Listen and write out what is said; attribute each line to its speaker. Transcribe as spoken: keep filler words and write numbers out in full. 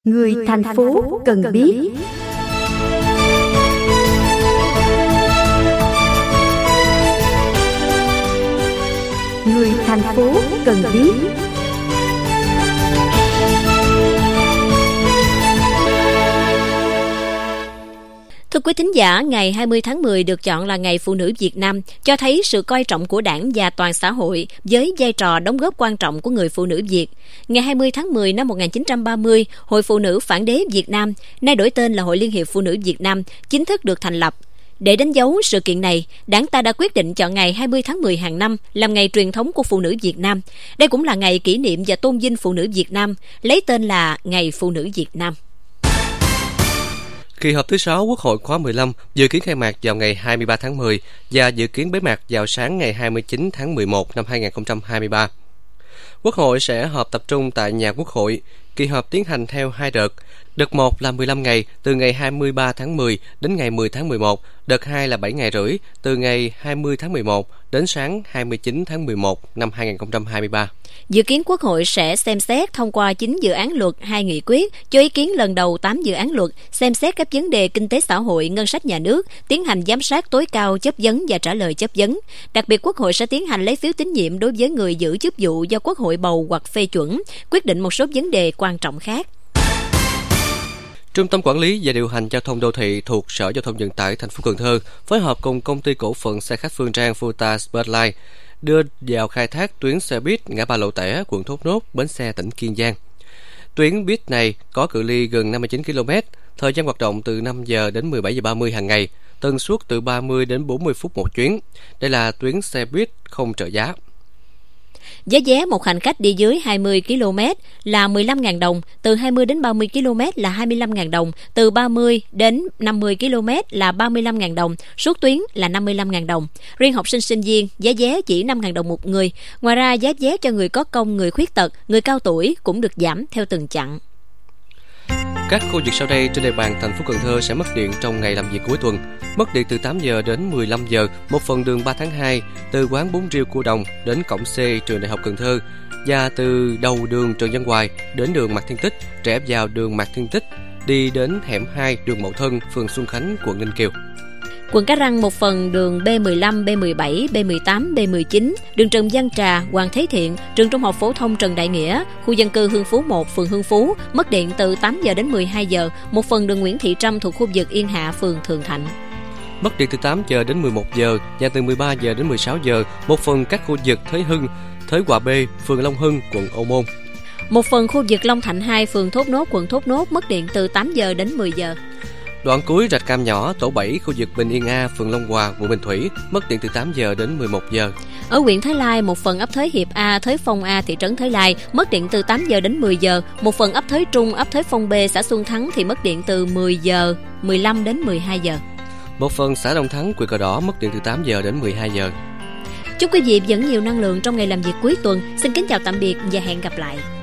Speaker 1: Người thành phố cần biết. Người thành phố cần biết.
Speaker 2: Thưa quý thính giả, ngày hai mươi tháng mười được chọn là Ngày Phụ nữ Việt Nam, cho thấy sự coi trọng của Đảng và toàn xã hội với vai trò đóng góp quan trọng của người phụ nữ Việt. Ngày hai mươi tháng mười năm một nghìn chín trăm ba mươi, Hội Phụ nữ Phản đế Việt Nam, nay đổi tên là Hội Liên hiệp Phụ nữ Việt Nam, chính thức được thành lập. Để đánh dấu sự kiện này, Đảng ta đã quyết định chọn ngày hai mươi tháng mười hàng năm làm ngày truyền thống của phụ nữ Việt Nam. Đây cũng là ngày kỷ niệm và tôn vinh phụ nữ Việt Nam, lấy tên là Ngày Phụ nữ Việt Nam.
Speaker 3: Kỳ họp thứ sáu Quốc hội khóa mười lăm dự kiến khai mạc vào ngày hai mươi ba tháng mười và dự kiến bế mạc vào sáng ngày hai mươi chín tháng mười một năm hai nghìn không trăm hai mươi ba. Quốc hội sẽ họp tập trung tại nhà Quốc hội. Kỳ họp tiến hành theo hai đợt. Đợt một là mười lăm ngày, từ ngày hai mươi ba tháng mười đến ngày mười tháng mười một. Đợt hai là bảy ngày rưỡi, từ ngày hai mươi tháng mười một đến sáng hai mươi chín tháng mười một năm hai nghìn không trăm hai mươi ba.
Speaker 2: Dự kiến Quốc hội sẽ xem xét thông qua chín dự án luật, hai nghị quyết, cho ý kiến lần đầu tám dự án luật, xem xét các vấn đề kinh tế xã hội, ngân sách nhà nước, tiến hành giám sát tối cao, chất vấn và trả lời chất vấn. Đặc biệt, Quốc hội sẽ tiến hành lấy phiếu tín nhiệm đối với người giữ chức vụ do Quốc hội bầu hoặc phê chuẩn, quyết định một số vấn đề quan trọng khác.
Speaker 3: Trung tâm Quản lý và Điều hành Giao thông Đô thị thuộc Sở Giao thông Vận tải thành phố Cần Thơ phối hợp cùng Công ty Cổ phần Xe khách Phương Trang Futa Spotlight đưa vào khai thác tuyến xe buýt ngã ba Lộ Tẻ, quận Thốt Nốt, bến xe tỉnh Kiên Giang. Tuyến buýt này có cự ly gần năm mươi chín ki lô mét, thời gian hoạt động từ năm giờ đến mười bảy giờ ba mươi hàng ngày, tần suất từ ba mươi đến bốn mươi phút một chuyến. Đây là tuyến xe buýt không trợ giá.
Speaker 2: Giá vé một hành khách đi dưới hai mươi ki lô mét là mười lăm nghìn đồng, từ hai mươi đến ba mươi ki lô mét là hai mươi lăm nghìn đồng, từ ba mươi đến năm mươi ki lô mét là ba mươi lăm nghìn đồng, suốt tuyến là năm mươi lăm nghìn đồng. Riêng học sinh sinh viên, giá vé chỉ năm nghìn đồng một người. Ngoài ra, giá vé cho người có công, người khuyết tật, người cao tuổi cũng được giảm theo từng chặng.
Speaker 3: Các khu vực sau đây trên địa bàn thành phố Cần Thơ sẽ mất điện trong ngày làm việc cuối tuần. Mất điện từ tám giờ đến mười lăm giờ, một phần đường ba tháng hai, từ quán Bún Riêu Cua Đồng đến cổng C trường Đại học Cần Thơ, và từ đầu đường Trần Văn Hoài đến đường Mạc Thiên Tích, rẽ vào đường Mạc Thiên Tích, đi đến hẻm hai đường Mậu Thân, phường Xuân Khánh, quận Ninh Kiều.
Speaker 2: Quận Cái Răng một phần đường B mười lăm, B mười bảy, B mười tám, B mười chín, đường Trần Văn Trà, Hoàng Thế Thiện, trường Trung học phổ thông Trần Đại Nghĩa, khu dân cư Hương Phú một, phường Hương Phú, mất điện từ tám giờ đến mười hai giờ, một phần đường Nguyễn Thị Trâm thuộc khu vực Yên Hạ, phường Thường Thạnh.
Speaker 3: Mất điện từ tám giờ đến mười một giờ và từ mười ba giờ đến mười sáu giờ, một phần các khu vực Thới Hưng, Thới Hòa B, phường Long Hưng, quận Ô Môn.
Speaker 2: Một phần khu vực Long Thạnh hai, phường Thốt Nốt, quận Thốt Nốt, mất điện từ tám giờ đến mười giờ.
Speaker 3: Đoạn cuối rạch Cam Nhỏ, tổ bảy, khu vực Bình Yên A, phường Long Hòa, quận Bình Thủy, mất điện từ tám giờ đến mười một giờ.
Speaker 2: Ở huyện Thới Lai, một phần ấp Thới Hiệp A, Thới Phong A, thị trấn Thới Lai, mất điện từ tám giờ đến mười giờ. Một phần ấp Thới Trung, ấp Thới Phong B, xã Xuân Thắng thì mất điện từ mười giờ, mười lăm đến mười hai giờ.
Speaker 3: Một phần xã Đông Thắng, huyện Cờ Đỏ, mất điện từ tám giờ đến mười hai giờ.
Speaker 2: Chúc quý vị vẫn nhiều năng lượng trong ngày làm việc cuối tuần. Xin kính chào tạm biệt và hẹn gặp lại.